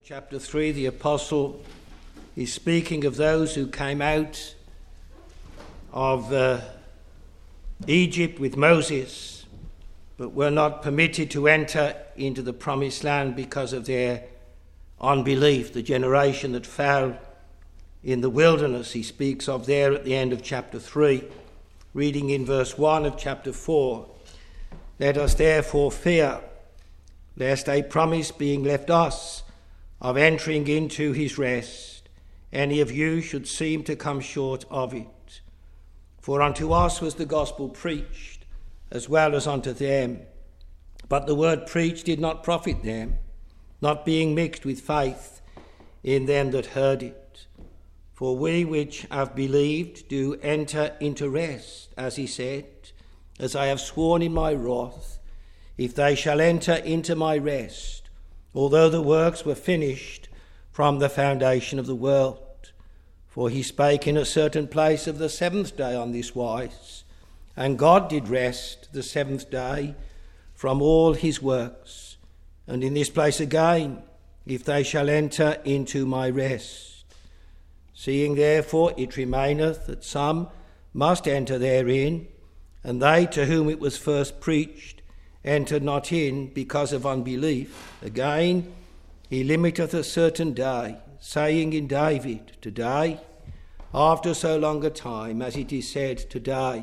Chapter 3, the apostle is speaking of those who came out of Egypt with Moses, but were not permitted to enter into the promised land because of their unbelief, the generation that fell in the wilderness. He speaks of there at the end of chapter 3, reading in verse 1 of chapter 4. Let us therefore fear, lest a promise being left us of entering into his rest, any of you should seem to come short of it. For unto us was the gospel preached, as well as unto them. But the word preached did not profit them, not being mixed with faith in them that heard it. For we which have believed do enter into rest, as he said, as I have sworn in my wrath, if they shall enter into my rest, although the works were finished from the foundation of the world. For he spake in a certain place of the seventh day on this wise, and God did rest the seventh day from all his works. And in this place again, if they shall enter into my rest. Seeing therefore it remaineth that some must enter therein, and they to whom it was first preached entered not in because of unbelief. Again, he limiteth a certain day, saying in David, today, after so long a time, as it is said, today,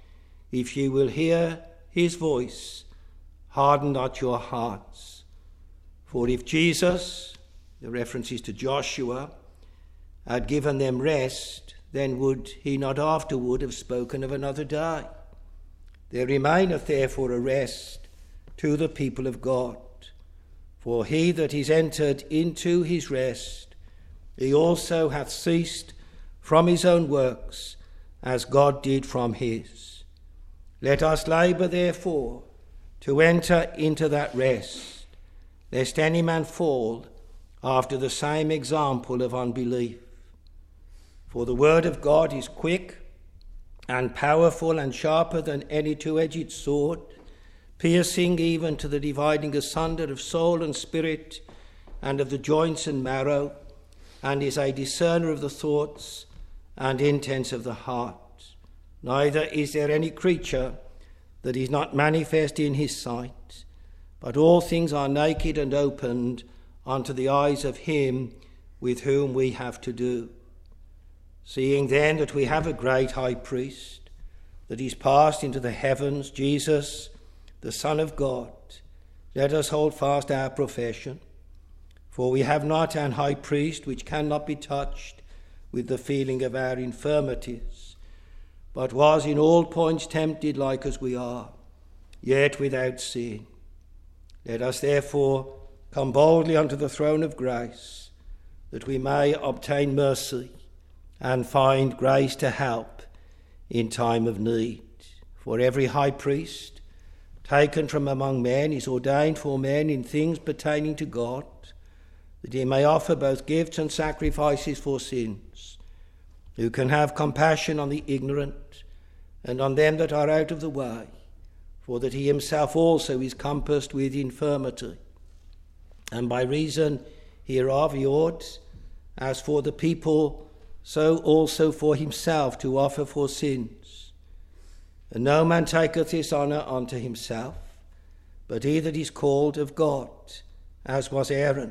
if ye will hear his voice, harden not your hearts. For if Jesus, the reference is to Joshua, had given them rest, then would he not afterward have spoken of another day? There remaineth therefore a rest to the people of God. For he that is entered into his rest, he also hath ceased from his own works, as God did from his. Let us labour therefore to enter into that rest, lest any man fall after the same example of unbelief. For the word of God is quick and powerful and sharper than any two-edged sword, piercing even to the dividing asunder of soul and spirit, and of the joints and marrow, and is a discerner of the thoughts and intents of the heart. Neither is there any creature that is not manifest in his sight, but all things are naked and opened unto the eyes of him with whom we have to do. Seeing then that we have a great high priest, that is passed into the heavens, Jesus, the Son of God, let us hold fast our profession. For we have not an high priest which cannot be touched with the feeling of our infirmities, but was in all points tempted like as we are, yet without sin. Let us therefore come boldly unto the throne of grace, that we may obtain mercy and find grace to help in time of need. For every high priest taken from among men is ordained for men in things pertaining to God, that he may offer both gifts and sacrifices for sins, who can have compassion on the ignorant and on them that are out of the way, for that he himself also is compassed with infirmity. And by reason hereof he ought, as for the people, so also for himself, to offer for sins. And no man taketh this honour unto himself, but he that is called of God, as was Aaron.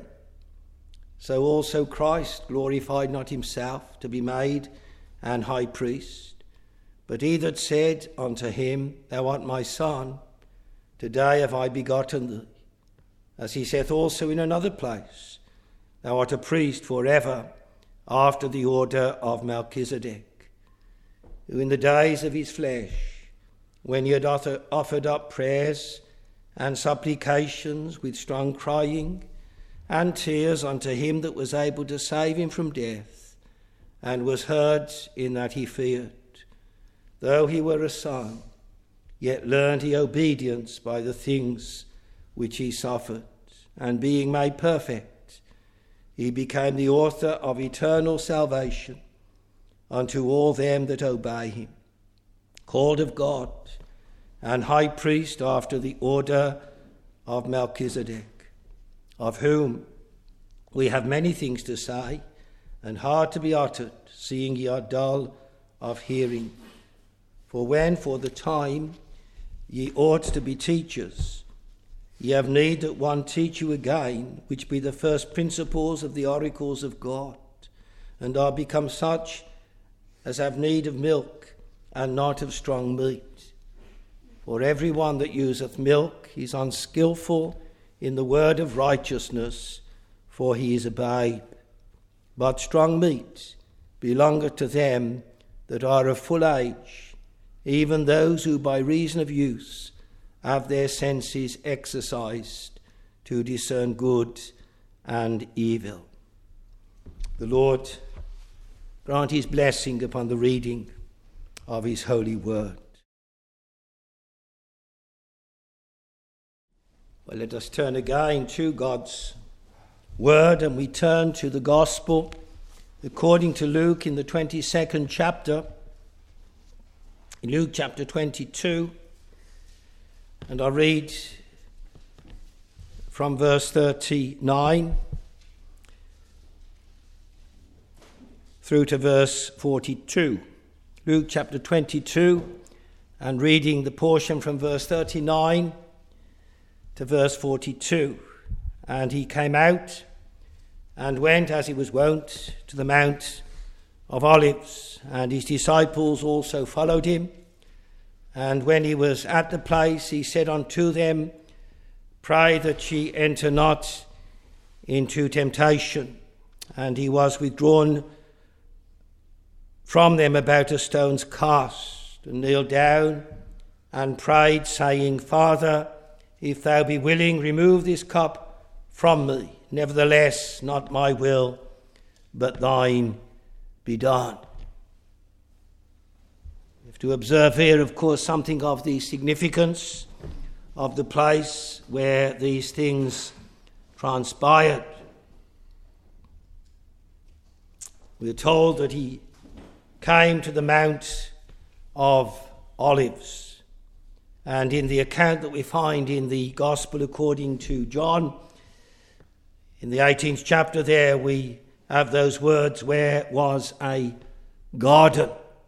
So also Christ glorified not himself to be made an high priest, but he that said unto him, Thou art my son, today have I begotten thee. As he saith also in another place, Thou art a priest for ever, after the order of Melchizedek, who in the days of his flesh, when he had offered up prayers and supplications with strong crying and tears unto him that was able to save him from death, and was heard in that he feared. Though he were a son, yet learned he obedience by the things which he suffered, and being made perfect, he became the author of eternal salvation unto all them that obey him, called of God, and high priest after the order of Melchizedek, of whom We have many things to say, and hard to be uttered, seeing ye are dull of hearing. For when for the time ye ought to be teachers, ye have need that one teach you again, which be the first principles of the oracles of God, and are become such as have need of milk, and not of strong meat. For every one that useth milk is unskilful in the word of righteousness, for he is a babe. But strong meat belongeth to them that are of full age, even those who by reason of use have their senses exercised to discern good and evil. The Lord grant his blessing upon the reading of his holy word. Well, let us turn again to God's word, and we turn to the gospel according to Luke in the 22nd chapter, in Luke chapter 22, and I read from verse 39 through to verse 42. Luke chapter 22, and reading the portion from verse 39 to verse 42. And he came out and went, as he was wont, to the Mount of Olives, and his disciples also followed him. And when he was at the place, he said unto them, Pray that ye enter not into temptation. And he was withdrawn from them about a stone's cast, and kneeled down and prayed, saying, Father, if thou be willing, remove this cup from me. Nevertheless, not my will, but thine be done. We have to observe here, of course, something of the significance of the place where these things transpired. We are told that he came to the Mount of Olives. And in the account that we find in the Gospel according to John, in the 18th chapter there, we have those words, where was a garden.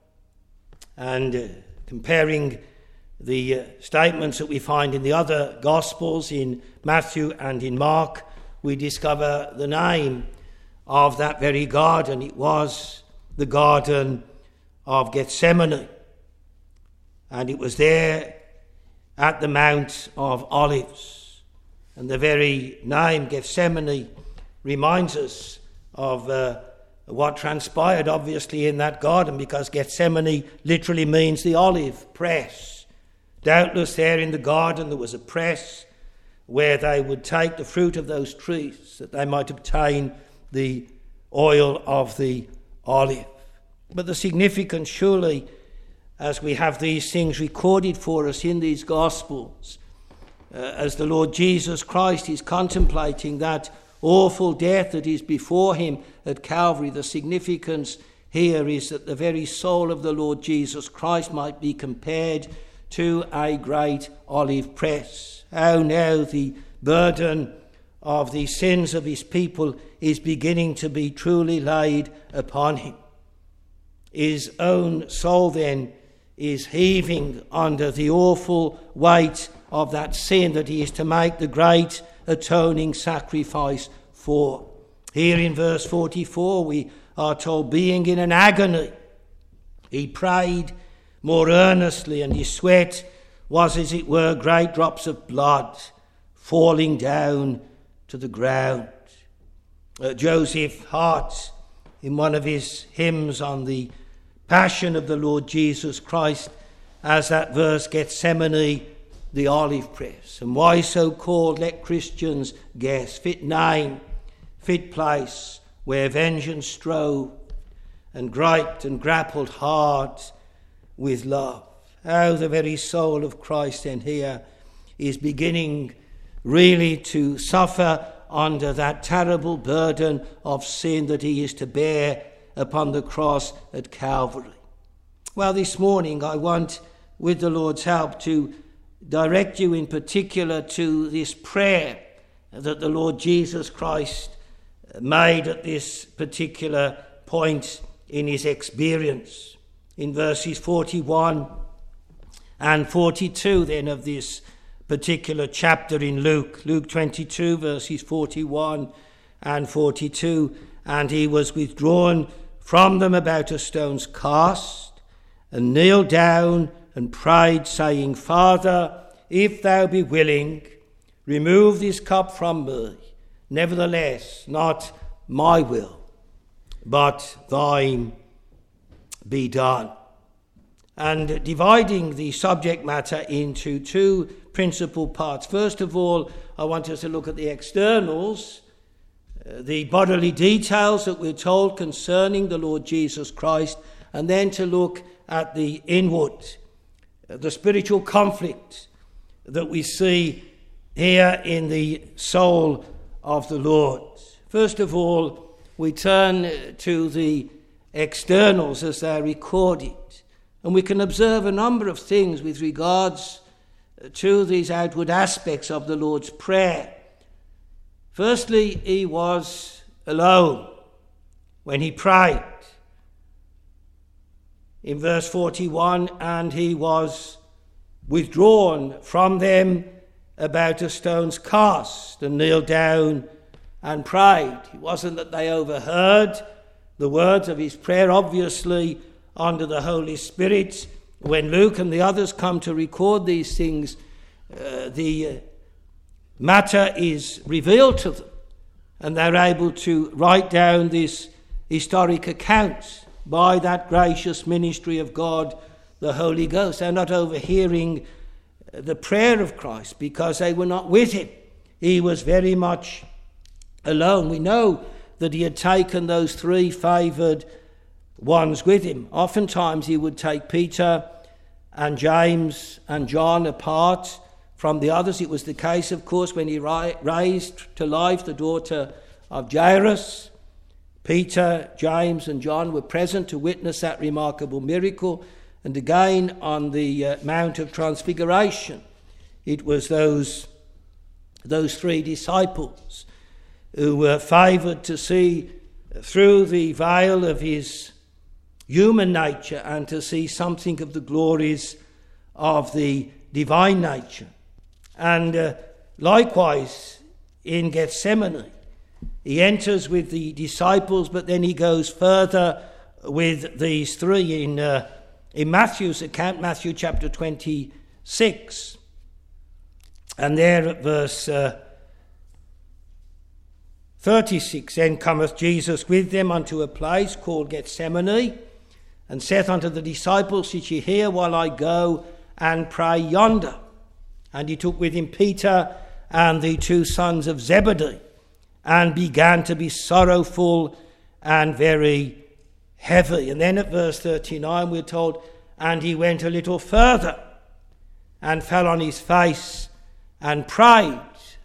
And comparing the statements that we find in the other Gospels, in Matthew and in Mark, we discover the name of that very garden. It was the Garden of Gethsemane. And it was there at the Mount of Olives. And the very name Gethsemane reminds us of what transpired obviously in that garden, because Gethsemane literally means the olive press. Doubtless there in the garden there was a press where they would take the fruit of those trees that they might obtain the oil of the olive. But the significance surely, as we have these things recorded for us in these Gospels, as the Lord Jesus Christ is contemplating that awful death that is before him at Calvary, the significance here is that the very soul of the Lord Jesus Christ might be compared to a great olive press. How now the burden of the sins of his people is beginning to be truly laid upon him. His own soul then is heaving under the awful weight of that sin that he is to make the great atoning sacrifice for. Here in verse 44 we are told, being in an agony, he prayed more earnestly, and his sweat was as it were great drops of blood falling down to the ground. Joseph Hart, in one of his hymns on the Passion of the Lord Jesus Christ, as that verse, Gethsemane, the olive press. And why so called, let Christians guess. Fit name, fit place, where vengeance strove and griped and grappled hard with love. How the very soul of Christ then here is beginning really to suffer under that terrible burden of sin that he is to bear upon the cross at Calvary. Well, this morning I want, with the Lord's help, to direct you in particular to this prayer that the Lord Jesus Christ made at this particular point in his experience. In verses 41 and 42 then of this particular chapter in Luke 22 verses 41 and 42, and he was withdrawn from them about a stone's cast, and kneeled down and prayed, saying, Father, if thou be willing, remove this cup from me. Nevertheless, not my will, but thine be done. And dividing the subject matter into two principal parts. First of all, I want us to look at the externals, the bodily details that we're told concerning the Lord Jesus Christ, and then to look at the inward, the spiritual conflict that we see here in the soul of the Lord. First of all, we turn to the externals as they're recorded, and we can observe a number of things with regards to these outward aspects of the Lord's Prayer. Firstly, he was alone when he prayed. In verse 41, and he was withdrawn from them about a stone's cast, and kneeled down and prayed. It wasn't that they overheard the words of his prayer, obviously under the Holy Spirit. When Luke and the others come to record these things, the matter is revealed to them, and they're able to write down this historic account by that gracious ministry of God, the Holy Ghost. They're not overhearing the prayer of Christ because they were not with him. He was very much alone. We know that he had taken those three favoured ones with him. Oftentimes he would take Peter and James and John apart from the others. It was the case, of course, when he raised to life the daughter of Jairus. Peter, James and John were present to witness that remarkable miracle. And again on the Mount of Transfiguration, it was those three disciples who were favoured to see through the veil of his human nature and to see something of the glories of the divine nature. And likewise in Gethsemane, he enters with the disciples, but then he goes further with these three in Matthew's account, Matthew chapter 26. And there at verse 36, then cometh Jesus with them unto a place called Gethsemane, and saith unto the disciples, Sit ye here while I go and pray yonder. And he took with him Peter and the two sons of Zebedee, and began to be sorrowful and very heavy. And then at verse 39 we're told, and he went a little further and fell on his face and prayed,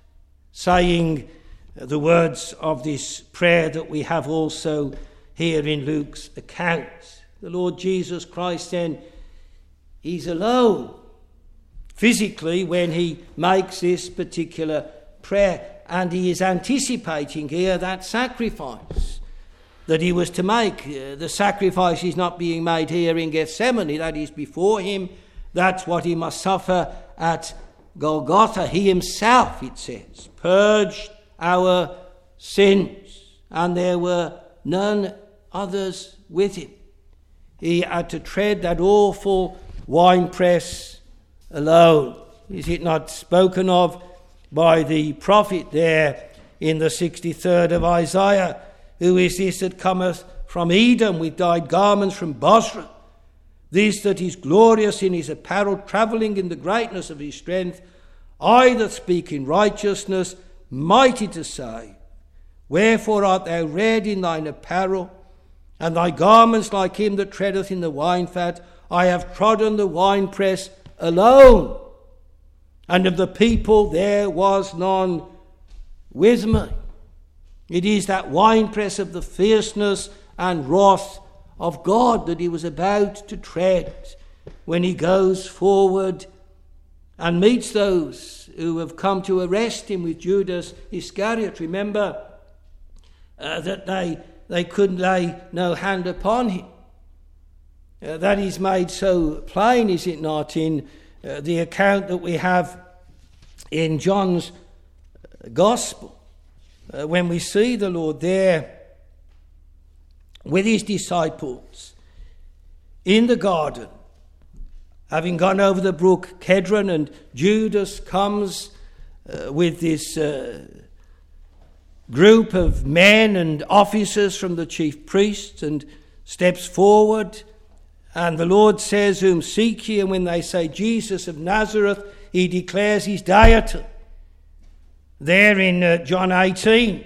saying the words of this prayer that we have also here in Luke's account. The Lord Jesus Christ then, he's alone physically when he makes this particular prayer, and he is anticipating here that sacrifice that he was to make. The sacrifice is not being made here in Gethsemane, that is before him. That's what he must suffer at Golgotha. He himself, it says, purged our sins, and there were none others with him. He had to tread that awful winepress alone. Is it not spoken of by the prophet there in the 63rd of Isaiah? Who is this that cometh from Edom with dyed garments from Bozrah? This that is glorious in his apparel, travelling in the greatness of his strength. I that speak in righteousness, mighty to save. Wherefore art thou red in thine apparel, and thy garments like him that treadeth in the winefat? I have trodden the winepress alone, and of the people there was none with me. It is that winepress of the fierceness and wrath of God that he was about to tread when he goes forward and meets those who have come to arrest him with Judas Iscariot. Remember, that they could lay no hand upon him. That is made so plain, is it not, in the account that we have in John's Gospel, when we see the Lord there with his disciples in the garden, having gone over the brook Kedron, and Judas comes with this group of men and officers from the chief priests and steps forward, and the Lord says, "Whom seek ye?" And when they say Jesus of Nazareth, he declares his deity. There in John 18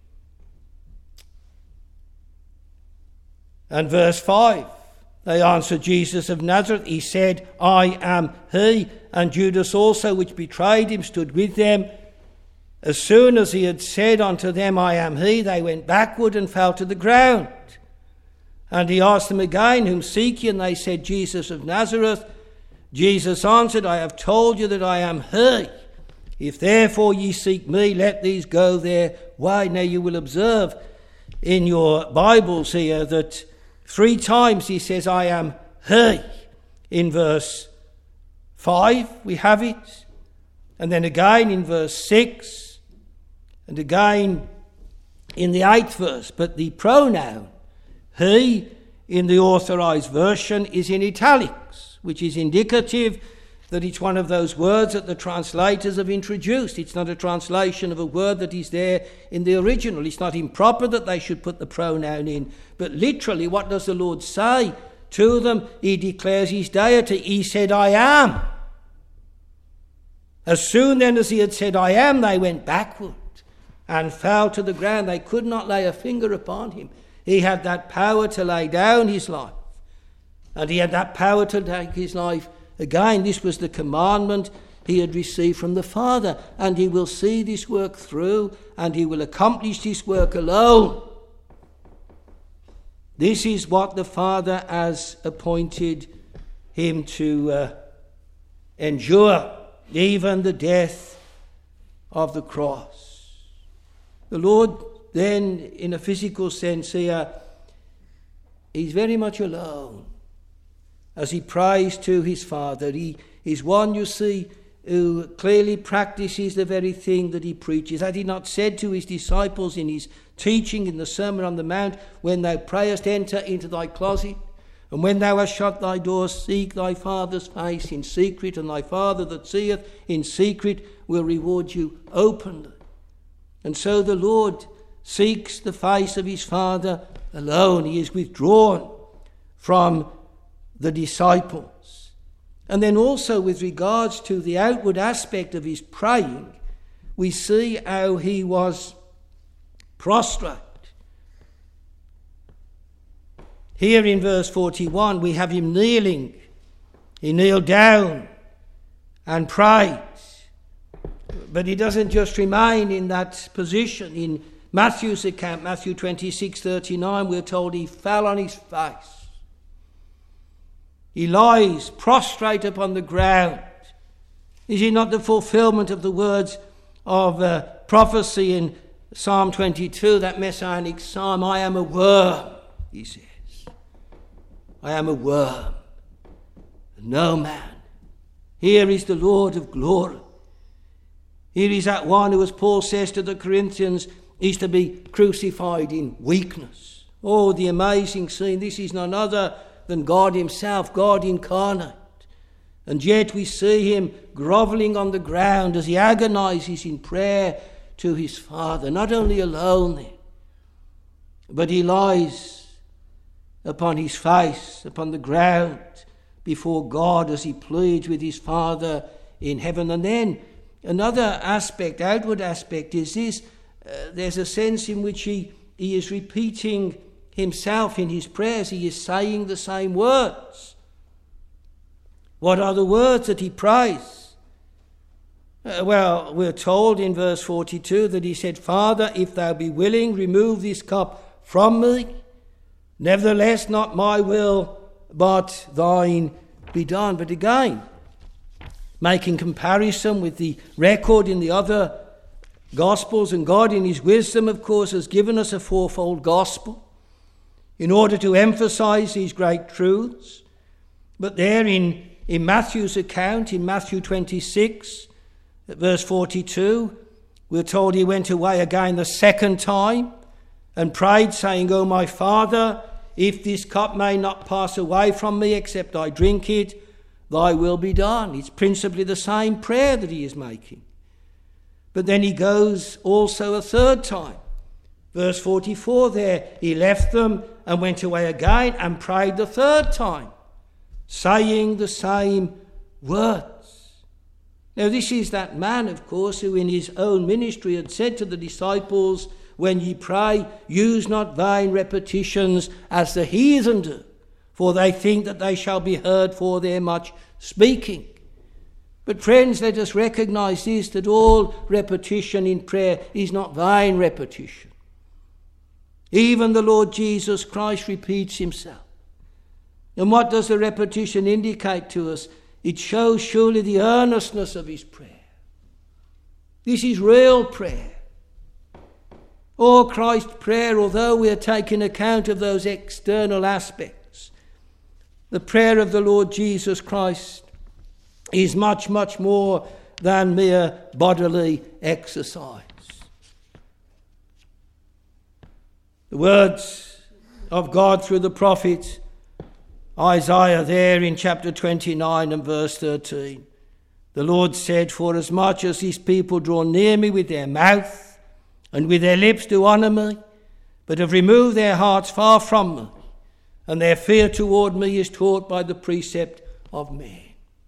and verse 5, they answered Jesus of Nazareth. He said, "I am he." And Judas also, which betrayed him, stood with them. As soon as he had said unto them, "I am he," they went backward and fell to the ground. And he asked them again, "Whom seek ye?" And they said, "Jesus of Nazareth." Jesus answered, "I have told you that I am he. If therefore ye seek me, let these go their way." Now you will observe in your Bibles here that 3 times he says, "I am he." In verse 5 we have it, and then again in verse 6, and again in the 8th verse. But the pronoun he in the Authorized Version is in italics, which is indicative that it's one of those words that the translators have introduced. It's not a translation of a word that is there in the original. It's not improper that they should put the pronoun in. But literally, what does the Lord say to them? He declares his deity. He said, "I am." As soon then as he had said, "I am," they went backward and fell to the ground. They could not lay a finger upon him. He had that power to lay down his life, and he had that power to take his life again. This was the commandment he had received from the Father, and he will see this work through, and he will accomplish this work alone. This is what the Father has appointed him to endure, even the death of the cross. The Lord then, in a physical sense here, he's very much alone as he prays to his Father. He is one, you see, who clearly practices the very thing that he preaches. Had he not said to his disciples in his teaching in the Sermon on the Mount, "When thou prayest, enter into thy closet, and when thou hast shut thy door, seek thy Father's face in secret, and thy Father that seeth in secret will reward you openly." And so the Lord seeks the face of his Father alone. He is withdrawn from the disciples. And then also with regards to the outward aspect of his praying, we see how he was prostrate. Here in verse 41 we have him kneeling. He kneeled down and prayed. But he doesn't just remain in that position. In Matthew's account, Matthew 26:39, we're told he fell on his face. He lies prostrate upon the ground. Is it not the fulfillment of the words of prophecy in Psalm 22, that messianic psalm? "I am a worm," he says. "I am a worm, no man." Here is the Lord of glory. Here is that one who, as Paul says to the Corinthians, is to be crucified in weakness. Oh, the amazing scene. This is none other than God himself, God incarnate. And yet we see him grovelling on the ground as he agonizes in prayer to his Father. Not only alone there, but he lies upon his face, upon the ground before God as he pleads with his Father in heaven. And then another aspect, outward aspect, is this. There's a sense in which he is repeating himself in his prayers. He is saying the same words. What are the words that he prays? Well, we're told in verse 42 that he said, "Father, if thou be willing, remove this cup from me. Nevertheless, not my will, but thine be done." But again, making comparison with the record in the other Gospels, and God in his wisdom, of course, has given us a fourfold gospel in order to emphasize these great truths. But there in Matthew's account, in Matthew 26, at verse 42, we're told he went away again the second time and prayed, saying, O my Father, if this cup may not pass away from me except I drink it, thy will be done. It's principally the same prayer that he is making. But then he goes also a third time. Verse 44 there, he left them and went away again and prayed the third time, saying the same words. Now this is that man, of course, who in his own ministry had said to the disciples, when ye pray, use not vain repetitions as the heathen do, for they think that they shall be heard for their much speaking. But friends, let us recognize this, that all repetition in prayer is not vain repetition. Even the Lord Jesus Christ repeats himself. And what does the repetition indicate to us? It shows surely the earnestness of his prayer. This is real prayer. All Christ's prayer, although we are taking account of those external aspects, the prayer of the Lord Jesus Christ is much, much more than mere bodily exercise. The words of God through the prophet Isaiah there in chapter 29 and verse 13. The Lord said, for as much as these people draw near me with their mouth and with their lips do honour me, but have removed their hearts far from me, and their fear toward me is taught by the precept of men.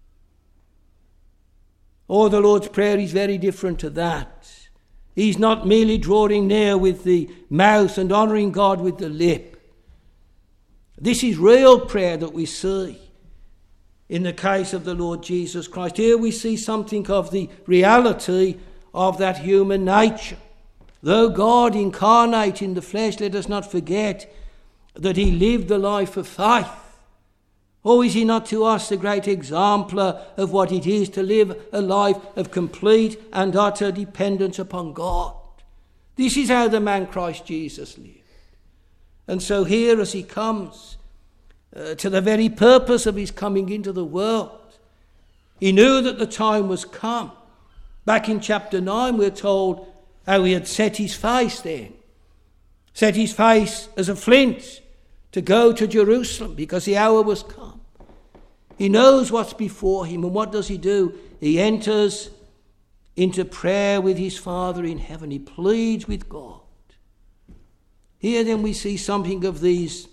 Oh, the Lord's Prayer is very different to that. He's not merely drawing near with the mouth and honouring God with the lip. This is real prayer that we see in the case of the Lord Jesus Christ. Here we see something of the reality of that human nature. Though God incarnate in the flesh, let us not forget that he lived the life of faith. Oh, is he not to us the great exemplar of what it is to live a life of complete and utter dependence upon God? This is how the man Christ Jesus lived. And so here as he comes to the very purpose of his coming into the world, he knew that the time was come. Back in chapter 9 we're told how he had set his face then. Set his face as a flint to go to Jerusalem because the hour was come. He knows what's before him, and what does he do? He enters into prayer with his Father in heaven. He pleads with God. Here then we see something of these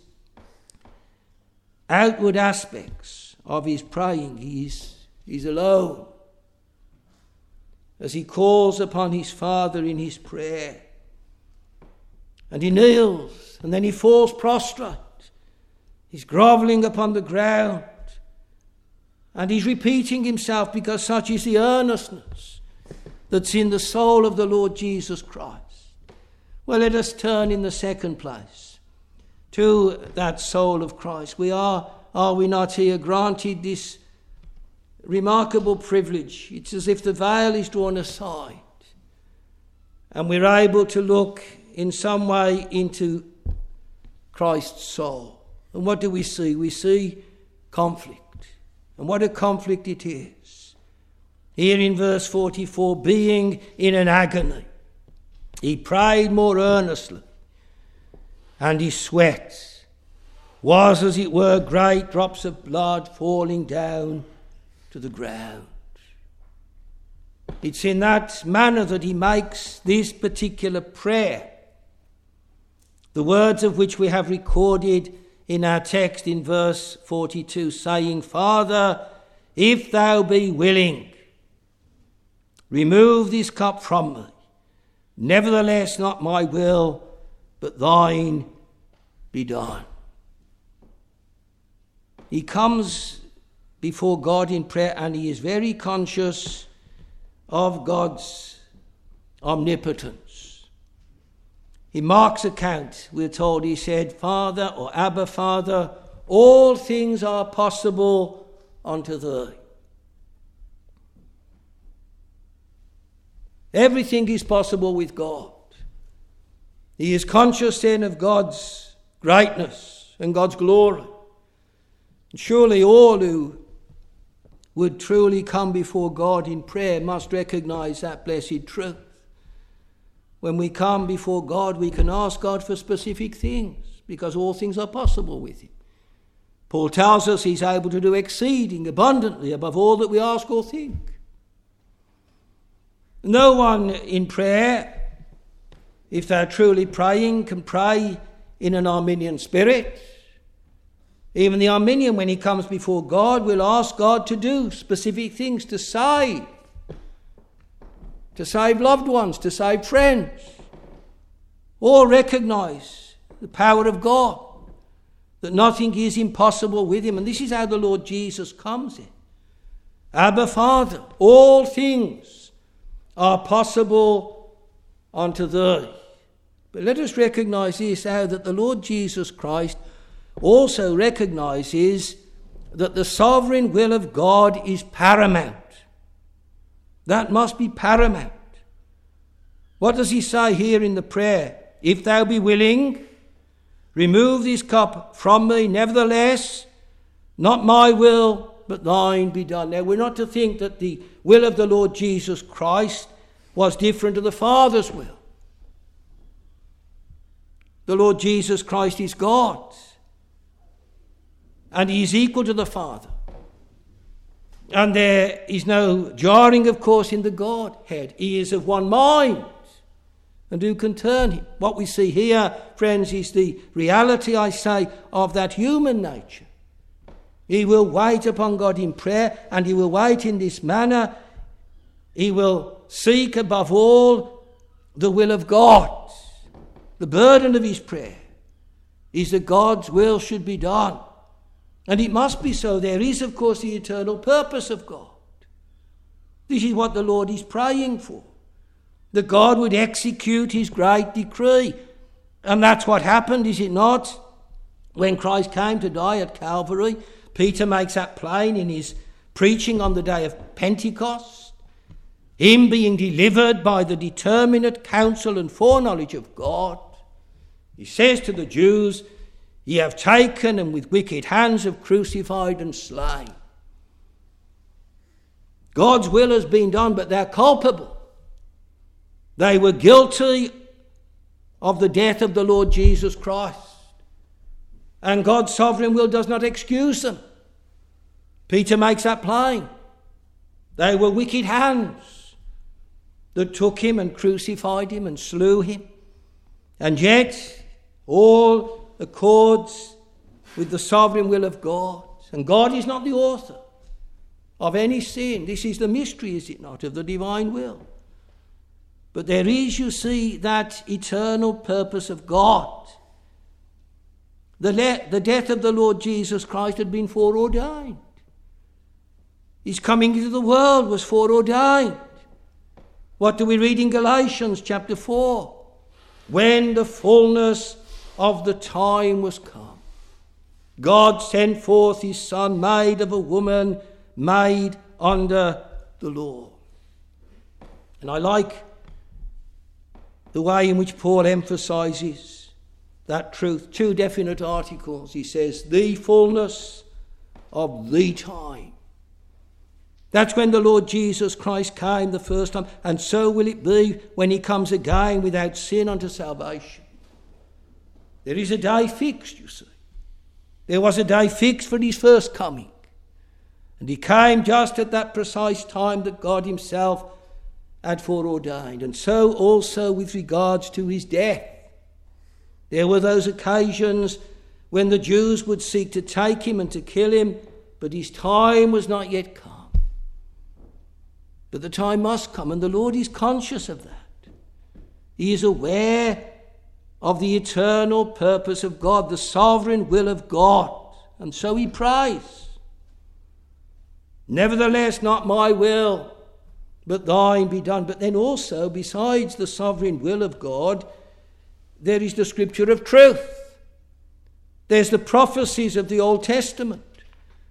outward aspects of his praying. He's alone as he calls upon his Father in his prayer. And he kneels, and then he falls prostrate. He's grovelling upon the ground, and he's repeating himself, because such is the earnestness that's in the soul of the Lord Jesus Christ. Well, let us turn in the second place to that soul of Christ. Are we not here granted this remarkable privilege? It's as if the veil is drawn aside and we're able to look in some way into Christ's soul. And what do we see? We see conflict. And what a conflict it is. Here in verse 44, being in an agony, he prayed more earnestly, and his sweat was, as it were, great drops of blood falling down to the ground. It's in that manner that he makes this particular prayer, the words of which we have recorded in our text in verse 42, saying, Father, if thou be willing, remove this cup from me. Nevertheless, not my will, but thine be done. He comes before God in prayer, and he is very conscious of God's omnipotence. In Mark's account, we're told, he said, Father, or Abba, Father, all things are possible unto thee. Everything is possible with God. He is conscious then of God's greatness and God's glory. And surely all who would truly come before God in prayer must recognize that blessed truth. When we come before God, we can ask God for specific things because all things are possible with him. Paul tells us he's able to do exceeding abundantly above all that we ask or think. No one in prayer, if they're truly praying, can pray in an Arminian spirit. Even the Arminian, when he comes before God, will ask God to do specific things to save loved ones, to save friends. All recognize the power of God, that nothing is impossible with him. And this is how the Lord Jesus comes in. Abba, Father, all things are possible unto thee. But let us recognize this, how that the Lord Jesus Christ also recognizes that the sovereign will of God is paramount. That must be paramount. What does he say here in the prayer? If thou be willing, remove this cup from me. Nevertheless, not my will, but thine be done. Now, we're not to think that the will of the Lord Jesus Christ was different to the Father's will. The Lord Jesus Christ is God, and he is equal to the Father. And there is no jarring, of course, in the Godhead. He is of one mind. And who can turn him? What we see here, friends, is the reality, I say, of that human nature. He will wait upon God in prayer, and he will wait in this manner. He will seek above all the will of God. The burden of his prayer is that God's will should be done. And it must be so. There is, of course, the eternal purpose of God. This is what the Lord is praying for, that God would execute his great decree. And that's what happened, is it not? When Christ came to die at Calvary, Peter makes that plain in his preaching on the day of Pentecost. Him being delivered by the determinate counsel and foreknowledge of God. He says to the Jews, ye have taken and with wicked hands have crucified and slain. God's will has been done, but they're culpable. They were guilty of the death of the Lord Jesus Christ. And God's sovereign will does not excuse them. Peter makes that plain. They were wicked hands that took him and crucified him and slew him. And yet, all accords with the sovereign will of God. And God is not the author of any sin. This is the mystery, is it not, of the divine will. But there is, you see, that eternal purpose of God. The death of the Lord Jesus Christ had been foreordained. His coming into the world was foreordained. What do we read in Galatians chapter 4? When the fullness of the time was come, God sent forth his Son, made of a woman, made under the law. And I like the way in which Paul emphasizes that truth. Two definite articles. He says, the fullness of the time. That's when the Lord Jesus Christ came the first time, and so will it be when he comes again without sin unto salvation. There is a day fixed, you see. There was a day fixed for his first coming. And he came just at that precise time that God himself had foreordained. And so also with regards to his death. There were those occasions when the Jews would seek to take him and to kill him, but his time was not yet come. But the time must come, and the Lord is conscious of that. He is aware of the eternal purpose of God, the sovereign will of God. And so he prays, nevertheless, not my will, but thine be done. But then also, besides the sovereign will of God, there is the scripture of truth. There's the prophecies of the Old Testament,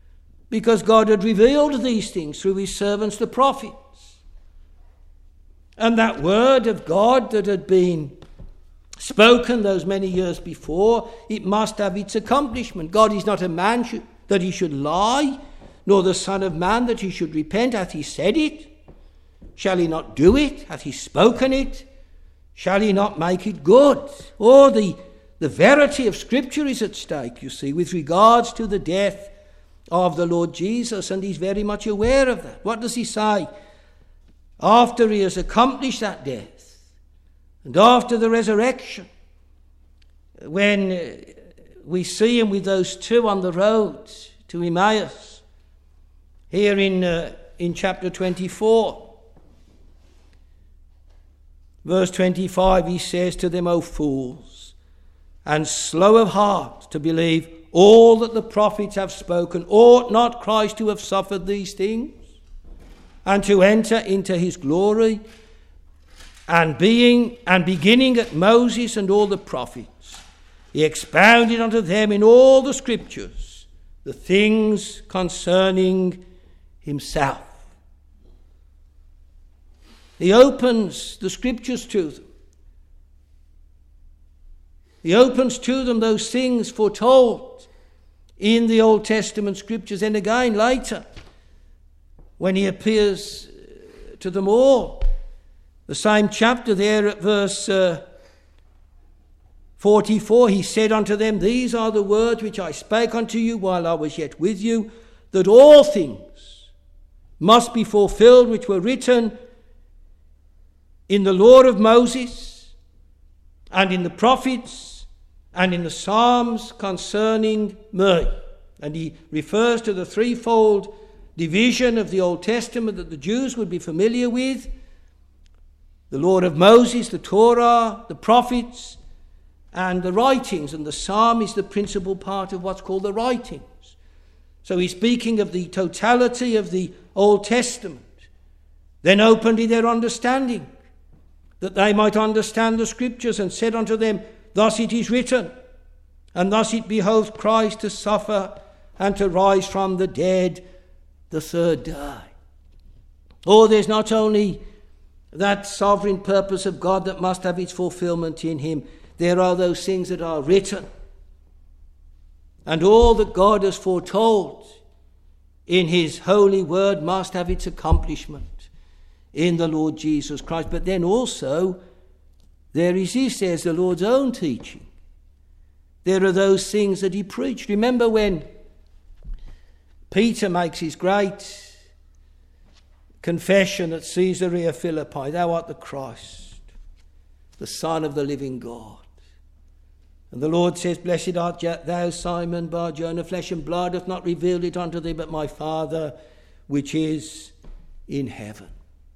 because God had revealed these things through his servants, the prophets. And that word of God that had been spoken those many years before, it must have its accomplishment. God is not a man that he should lie, nor the Son of Man that he should repent. Hath he said it? Shall he not do it? Hath he spoken it? Shall he not make it good? Or the verity of Scripture is at stake, you see, with regards to the death of the Lord Jesus, and he's very much aware of that. What does he say? After he has accomplished that death, and after the resurrection, when we see him with those two on the road to Emmaus, here in chapter 24, verse 25, he says to them, O fools, and slow of heart to believe all that the prophets have spoken. Ought not Christ to have suffered these things, and to enter into his glory? And beginning at Moses and all the prophets, he expounded unto them in all the Scriptures the things concerning himself. He opens the Scriptures to them. He opens to them those things foretold in the Old Testament Scriptures, and again later when he appears to them all. The same chapter there at verse 44, he said unto them, These are the words which I spake unto you while I was yet with you, that all things must be fulfilled which were written in the law of Moses, and in the prophets, and in the Psalms concerning me. And he refers to the threefold division of the Old Testament that the Jews would be familiar with: the law of Moses, the Torah, the prophets, and the writings. And the Psalm is the principal part of what's called the writings. So he's speaking of the totality of the Old Testament. Then opened he their understanding, that they might understand the Scriptures, and said unto them, Thus it is written, and thus it behoved Christ to suffer and to rise from the dead the third day. Oh, there's not only that sovereign purpose of God that must have its fulfillment in him, there are those things that are written. And all that God has foretold in his holy word must have its accomplishment in the Lord Jesus Christ. But then also there is this, there's the Lord's own teaching. There are those things that he preached. Remember when Peter makes his great confession at Caesarea Philippi, Thou art the Christ, the Son of the living God. And the Lord says, Blessed art thou, Simon Bar-Jonah, flesh and blood hath not revealed it unto thee, but my Father which is in heaven.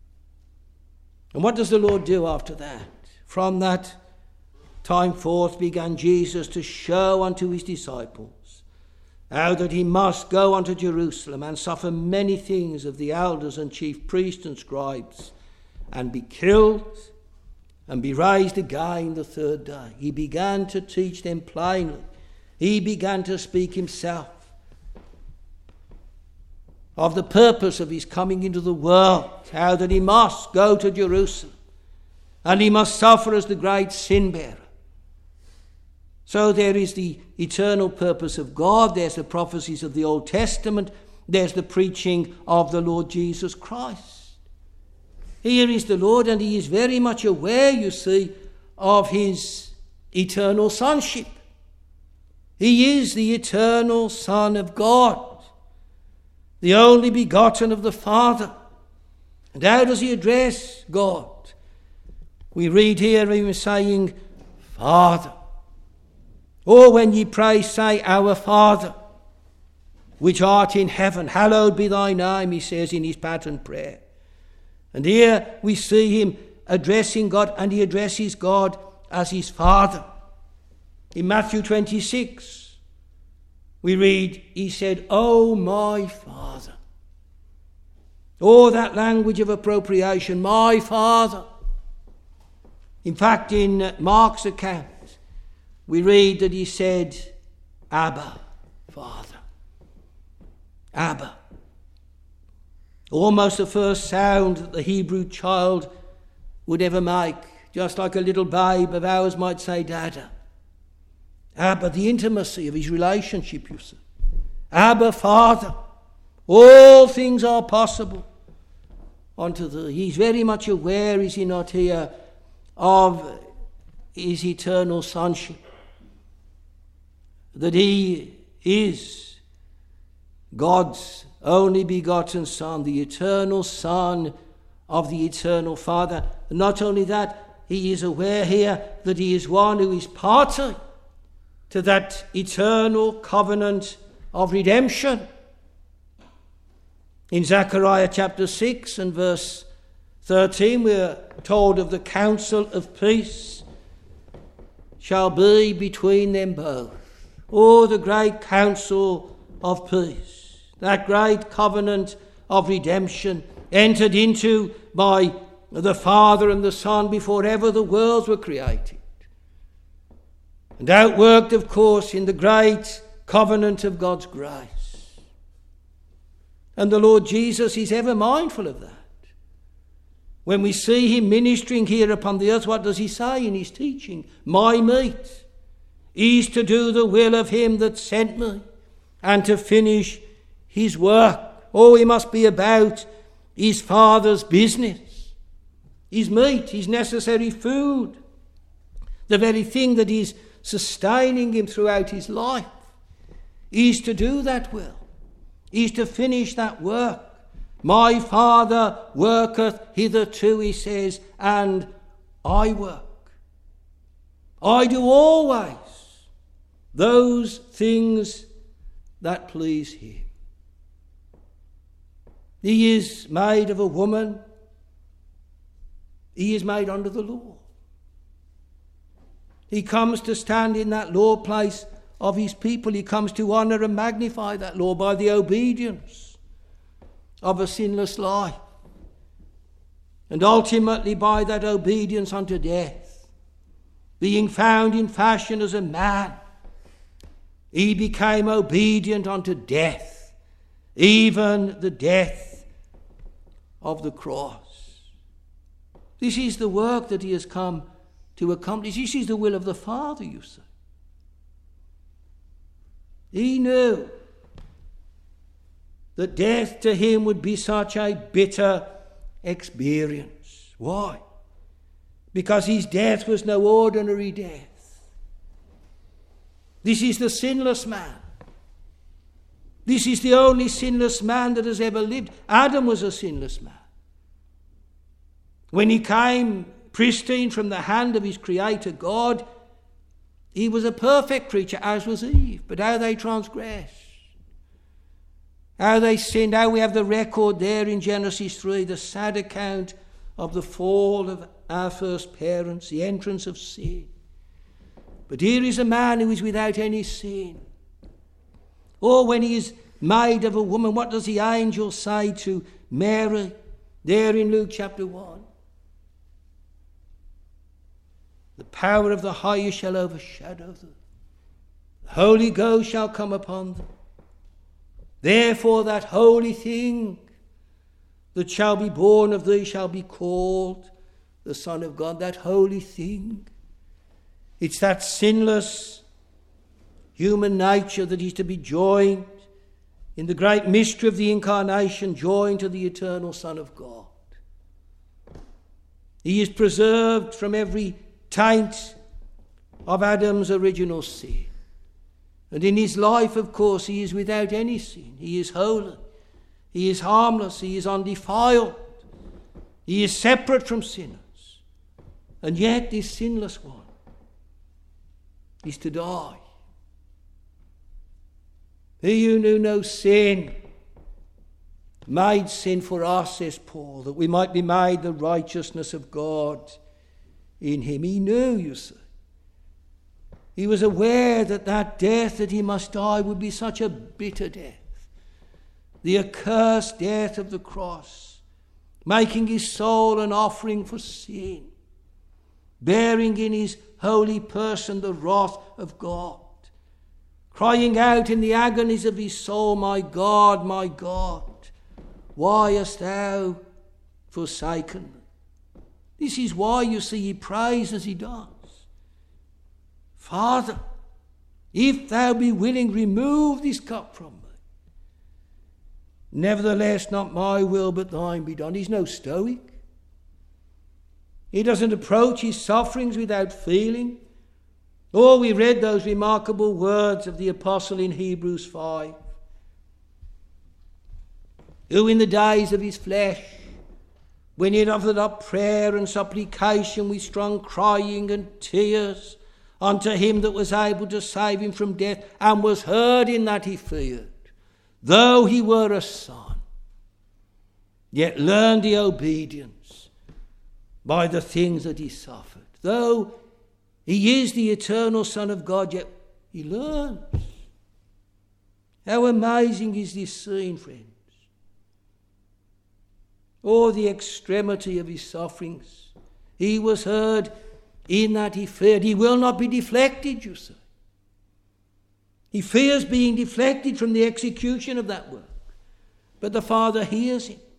And what does the Lord do after that? From that time forth began Jesus to show unto his disciples how that he must go unto Jerusalem and suffer many things of the elders and chief priests and scribes, and be killed and be raised again the third day. He began to teach them plainly. He began to speak himself of the purpose of his coming into the world, how that he must go to Jerusalem and he must suffer as the great sin bearer. So there is the eternal purpose of God, there's the prophecies of the Old Testament, there's the preaching of the Lord Jesus Christ. Here is the Lord, and he is very much aware, you see, of his eternal sonship. He is the eternal Son of God, the only begotten of the Father. And how does he address God? We read here him saying, Father. Or when ye pray, say, Our Father, which art in heaven, hallowed be thy name, he says in his pattern prayer. And here we see him addressing God, and he addresses God as his Father. In Matthew 26, we read, he said, O my Father. Oh, that language of appropriation, my Father. In fact, in Mark's account, we read that he said, Abba, Father. Abba. Almost the first sound that the Hebrew child would ever make, just like a little babe of ours might say, Dada. Abba, the intimacy of his relationship, you see. Abba, Father, all things are possible unto thee. He's very much aware, is he not here, of his eternal sonship, that he is God's only begotten Son, the eternal Son of the eternal Father. And not only that, he is aware here that he is one who is party to that eternal covenant of redemption. In Zechariah chapter 6 and verse 13, we are told of the counsel of peace shall be between them both. Oh, the great counsel of peace, that great covenant of redemption entered into by the Father and the Son before ever the worlds were created. And outworked, of course, in the great covenant of God's grace. And the Lord Jesus is ever mindful of that. When we see him ministering here upon the earth, what does he say in his teaching? My meat is to do the will of him that sent me and to finish his work. Oh, he must be about his Father's business. His meat, his necessary food, the very thing that is sustaining him throughout his life, is to do that will, is to finish that work. My Father worketh hitherto, he says, and I work. I do always those things that please him. He is made of a woman. He is made under the law. He comes to stand in that law place of his people. He comes to honour and magnify that law by the obedience of a sinless life. And ultimately by that obedience unto death. Being found in fashion as a man, he became obedient unto death, even the death of the cross. This is the work that he has come to accomplish. This is the will of the Father, you see. He knew that death to him would be such a bitter experience. Why? Because his death was no ordinary death. This is the sinless man. This is the only sinless man that has ever lived. Adam was a sinless man. When he came pristine from the hand of his Creator God, he was a perfect creature, as was Eve. But how they transgressed, how they sinned, how we have the record there in Genesis 3, the sad account of the fall of our first parents, the entrance of sin. But here is a man who is without any sin. Or when he is made of a woman, what does the angel say to Mary there in Luke chapter 1? The power of the highest shall overshadow thee. The Holy Ghost shall come upon thee. Therefore that holy thing that shall be born of thee shall be called the Son of God. That holy thing. It's that sinless human nature that is to be joined in the great mystery of the incarnation, joined to the eternal Son of God. He is preserved from every taint of Adam's original sin. And in his life, of course, he is without any sin. He is holy. He is harmless. He is undefiled. He is separate from sinners. And yet this sinless one is to die. He who knew no sin made sin for us, says Paul, that we might be made the righteousness of God in him. He knew, you see. He was aware that that death that he must die would be such a bitter death. The accursed death of the cross, making his soul an offering for sin, bearing in his holy person the wrath of God, crying out in the agonies of his soul, my God, why hast thou forsaken me? This is why, you see, he prays as he does. Father, if thou be willing, remove this cup from me. Nevertheless, not my will, but thine be done. He's no stoic. He doesn't approach his sufferings without feeling. Oh, we read those remarkable words of the apostle in Hebrews 5. Who in the days of his flesh, when he had offered up prayer and supplication with strong crying and tears unto him that was able to save him from death, and was heard in that he feared, though he were a son, yet learned the obedience by the things that he suffered. Though he is the eternal Son of God, yet he learns. How amazing is this scene, friends? Oh, the extremity of his sufferings. He was heard in that he feared. He will not be deflected, you see. He fears being deflected from the execution of that work. But the Father hears him.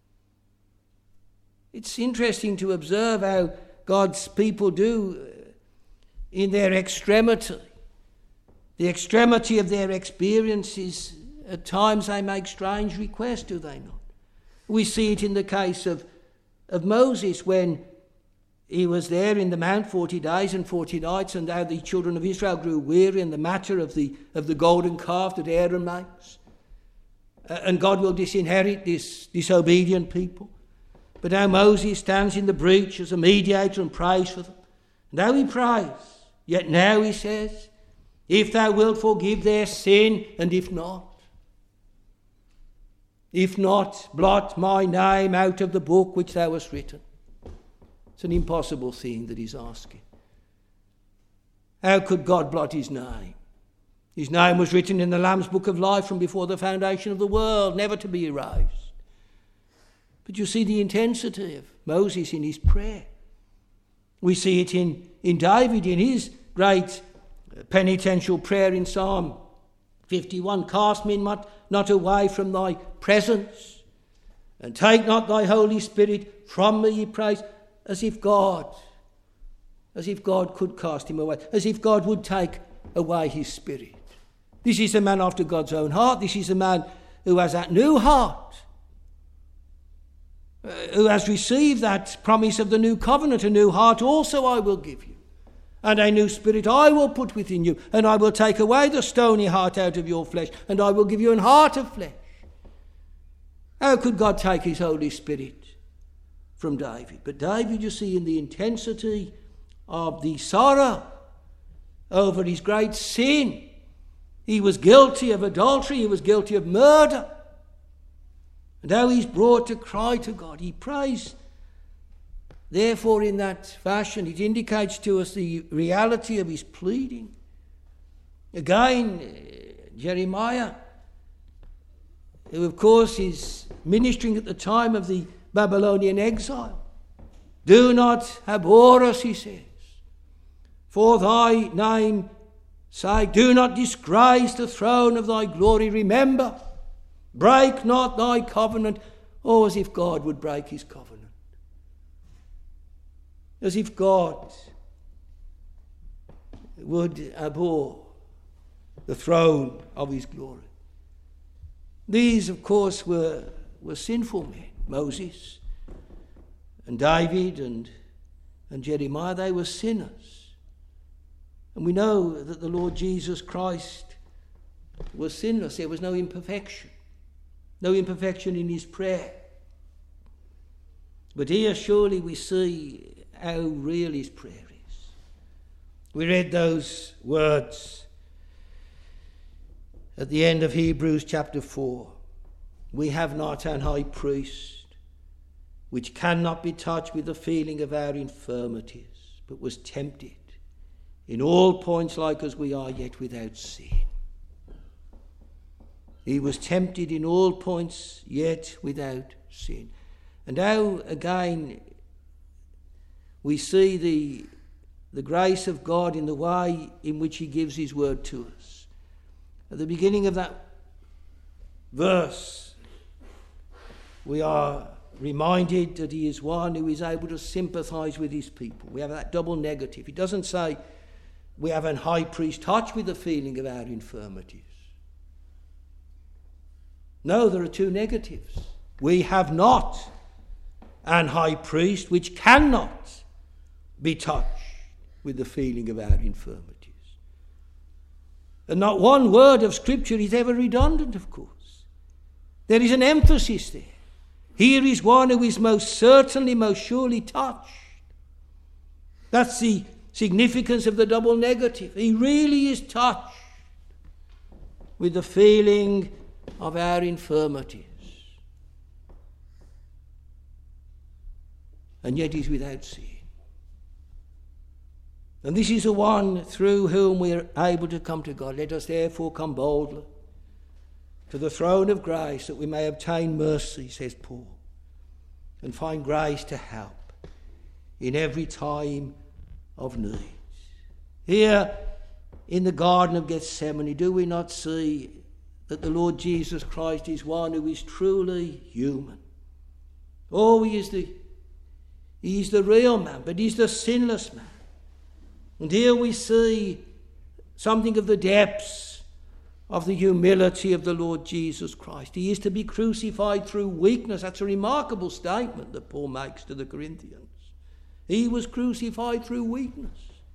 It's interesting to observe how God's people do in their extremity. The extremity of their experiences, at times they make strange requests, do they not? We see it in the case of Moses when he was there in the mount 40 days and 40 nights, and how the children of Israel grew weary in the matter of the golden calf that Aaron makes. And God will disinherit this disobedient people. But how Moses stands in the breach as a mediator and prays for them. And how he prays. Yet now he says, if thou wilt forgive their sin, and if not, blot my name out of the book which thou hast written. It's an impossible thing that he's asking. How could God blot his name? His name was written in the Lamb's book of life from before the foundation of the world, never to be erased. But you see the intensity of Moses in his prayer. We see it in David in his great penitential prayer in Psalm 51. Cast me not away from thy presence, and take not thy Holy Spirit from me, he prays, as if God could cast him away, as if God would take away his spirit. This is a man after God's own heart. This is a man who has that new heart, who has received that promise of the new covenant. A new heart also I will give you, and a new spirit I will put within you, and I will take away the stony heart out of your flesh, and I will give you an heart of flesh. How could God take his Holy Spirit from David? But David, you see, in the intensity of the sorrow over his great sin, he was guilty of adultery, he was guilty of murder. And how he's brought to cry to God. He prays, therefore, in that fashion. It indicates to us the reality of his pleading. Again, Jeremiah, who of course is ministering at the time of the Babylonian exile. Do not abhor us, he says, for thy name's sake. Do not disgrace the throne of thy glory. Remember, break not thy covenant. Oh, as if God would break his covenant. As if God would abhor the throne of his glory. These, of course, were sinful men. Moses and David and Jeremiah, they were sinners. And we know that the Lord Jesus Christ was sinless. There was no imperfection. No imperfection in his prayer. But here surely we see how real his prayer is. We read those words at the end of Hebrews chapter 4. We have not an high priest which cannot be touched with the feeling of our infirmities, but was tempted in all points like as we are, yet without sin. He was tempted in all points, yet without sin. And how, again, we see the grace of God in the way in which he gives his word to us. At the beginning of that verse, we are reminded that he is one who is able to sympathise with his people. We have that double negative. He doesn't say we have an high priest touched with the feeling of our infirmities. No, there are two negatives. We have not an high priest which cannot be touched with the feeling of our infirmities. And not one word of Scripture is ever redundant, of course. There is an emphasis there. Here is one who is most certainly, most surely touched. That's the significance of the double negative. He really is touched with the feeling of our infirmities. And yet he's without sin. And this is the one through whom we are able to come to God. Let us therefore come boldly to the throne of grace that we may obtain mercy, says Paul, and find grace to help in every time of need. Here in the Garden of Gethsemane, do we not see that the Lord Jesus Christ is one who is truly human? Oh, he is the real man, but he's the sinless man. And here we see something of the depths of the humility of the Lord Jesus Christ. He is to be crucified through weakness. That's a remarkable statement that Paul makes to the Corinthians. He was crucified through weakness.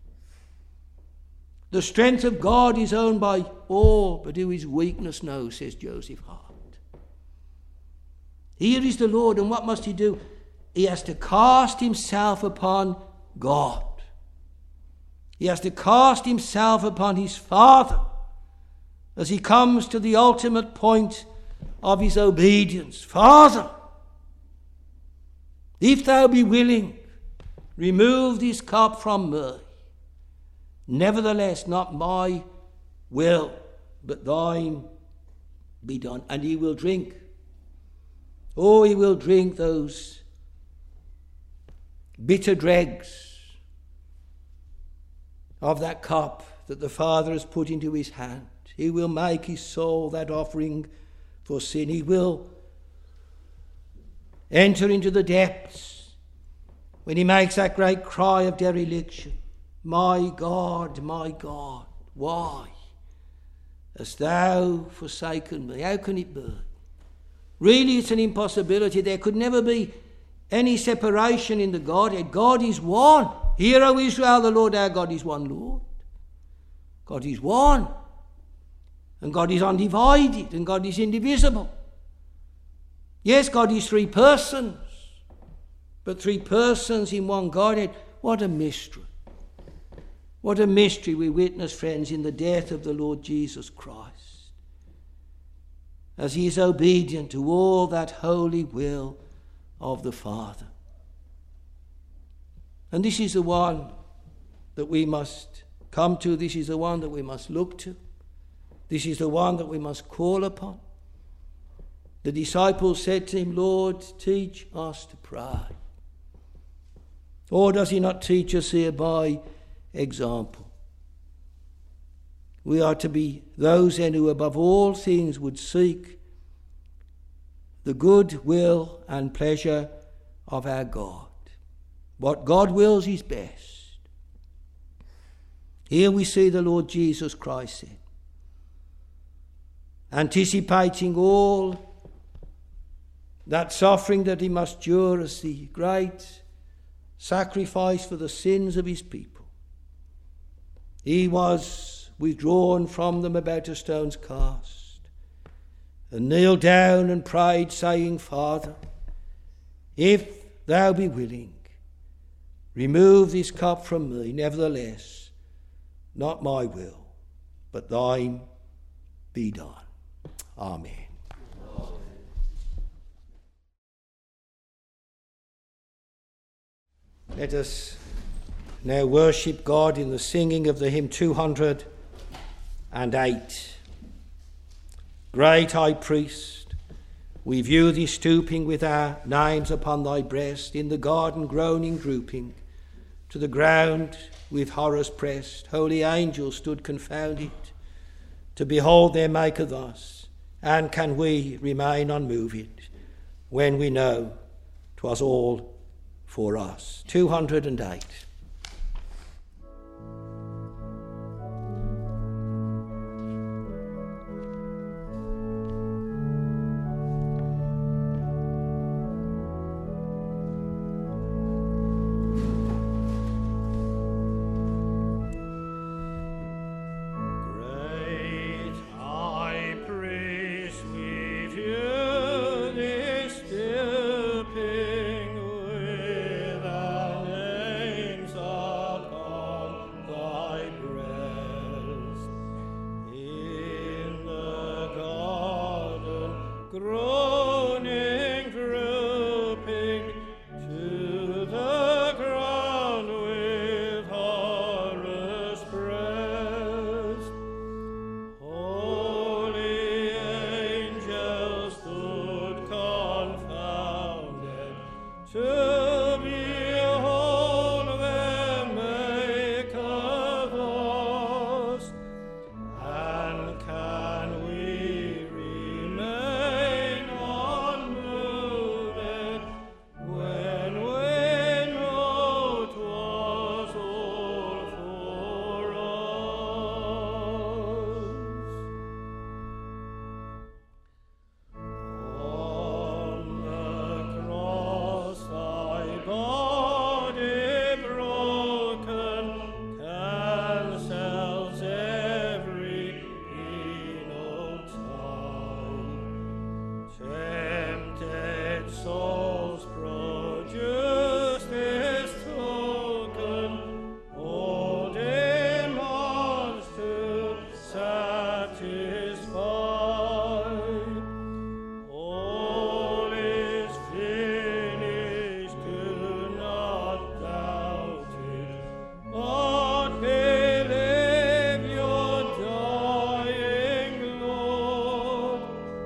The strength of God is owned by all, but who his weakness knows, says Joseph Hart. Here is the Lord, and what must he do? He has to cast himself upon God. He has to cast himself upon his Father as he comes to the ultimate point of his obedience. Father, if thou be willing, remove this cup from me. Nevertheless, not my will, but thine be done. And he will drink. Oh, he will drink those bitter dregs of that cup that the Father has put into his hand. He will make his soul that offering for sin. He will enter into the depths when he makes that great cry of dereliction. My God, why hast thou forsaken me? How can it be? Really, it's an impossibility. There could never be any separation in the Godhead. God is one. Hear, O Israel, the Lord our God is one Lord. God is one. And God is undivided. And God is indivisible. Yes, God is three persons. But three persons in one Godhead. What a mystery. What a mystery we witness, friends, in the death of the Lord Jesus Christ. As he is obedient to all that holy will of the Father. And this is the one that we must come to. This is the one that we must look to. This is the one that we must call upon. The disciples said to him, Lord, teach us to pray. Or does he not teach us here by example? We are to be those then who above all things would seek the good will and pleasure of our God. What God wills is best. Here we see the Lord Jesus Christ said, anticipating all that suffering that he must endure as the great sacrifice for the sins of his people. He was withdrawn from them about a stone's cast, and kneeled down and prayed, saying, Father, if thou be willing, remove this cup from me. Nevertheless, not my will, but thine be done. Amen. Let us now worship God in the singing of the hymn 208. Great High Priest, we view thee stooping with our names upon thy breast, in the garden groaning, drooping, to the ground with horrors pressed. Holy angels stood confounded to behold their Maker thus, and can we remain unmoved when we know 'twas all for us. 208. Groaning, drooping to the ground with horror's breast. Holy angels stood confounded to behold their Maker thus. And can we remain unmoved when we know 'twas all for us? On the cross thy body broken cancels every penal tie. Tempted souls produce this token, all demands to satisfy. All is finished, do not doubt it, but believe your dying Lord.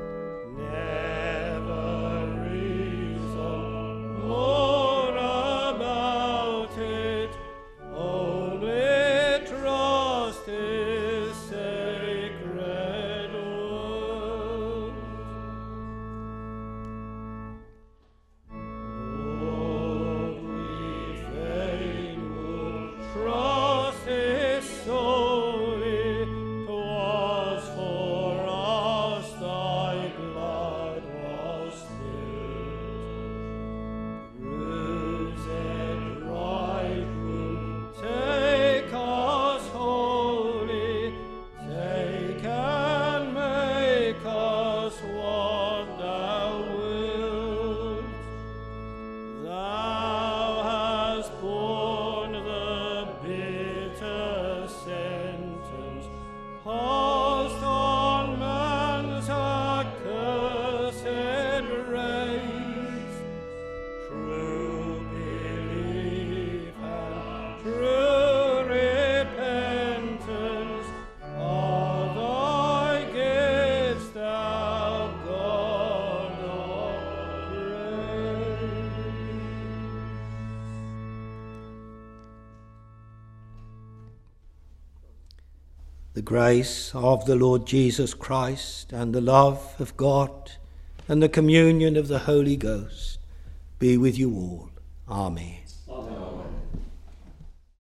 Never reason more about it, only trust His sacred word. Lord, we fain would trust His solely. 'Twas for us thy blood was spilled. Bruised bridegroom, take us holy, take and make us what thou wilt. Thou hast borne the bitter sentence passed on man's accursed race. True belief and true repentance are thy gifts, thou God of grace. The grace of the Lord Jesus Christ and the love of God and the communion of the Holy Ghost be with you all. Amen.